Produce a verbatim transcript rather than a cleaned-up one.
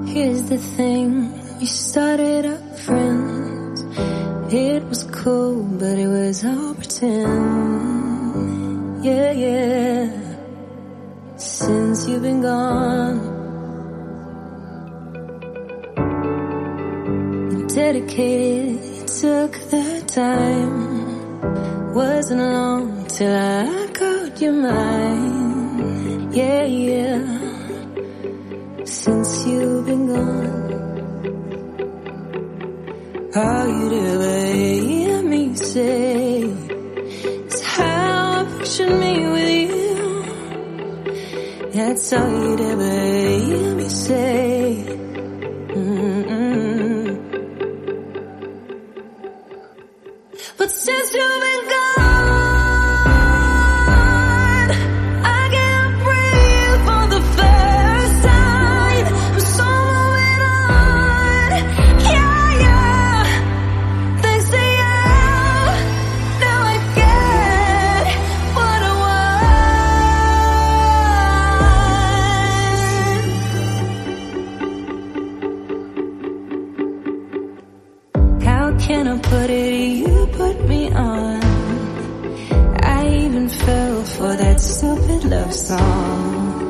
Here's the thing, we started out friends. It was cool, but it was all pretend. Yeah, yeah. Since you've been gone, dedicated, it took the time. Wasn't long till I called you mine. Yeah, yeah. Since you've been gone, all you'd ever hear me say is how I pictured me with you. That's all you'd ever hear me say. Mm-mm. But since you've been gone, can I put it, you put me on. I even fell for that stupid love song.